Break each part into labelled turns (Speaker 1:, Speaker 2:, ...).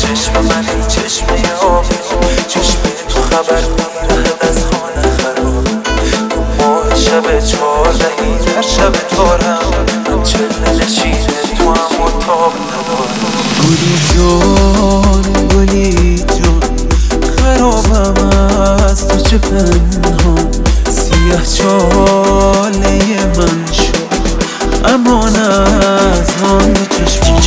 Speaker 1: چشم من این چشمه آبی، چشمه تو خبر میرهد از خانه خراب. تو ماه شب 14 در شب تارم، چله نشینه تو هم و تاب ندارم. گلی جان گلی جان خرابم از تو چه پنهان، سیاه چاله من شد امان از آن دو چشمان.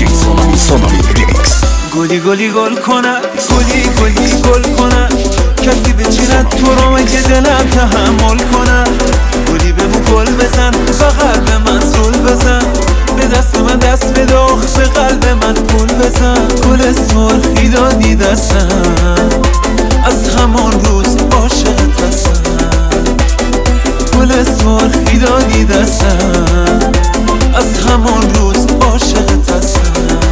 Speaker 1: گلی گلی گل کند، گلی گلی گل کند، کسی بچیند تو رو مگه دلم تحمل کند. گلی بمو گل بزن، فقط به من زل بزن، به دست من دست بده، به قلب من پول بزن. گل سرخی دادی دستم، از همان روز عاشقت هستم. گل سرخی دادی دستم، از همان روز عاشقت هستم.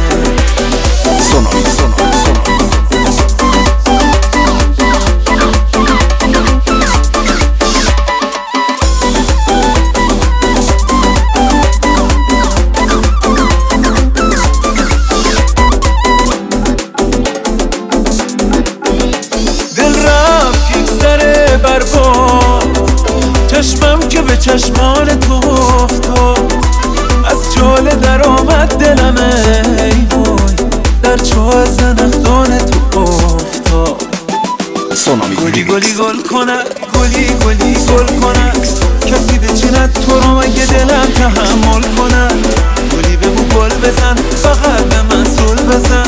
Speaker 1: چشمم که به چشمان تو افتاد، از جاله در آمد دلم ای وای، در چاه زنخدان تو افتاد. گلی گلی گل کند، گلی گلی گل کند، کسی بچیند تو رو مگه دلم تحمل کند. گلی بگو گل بزن، فقط به من زل بزن،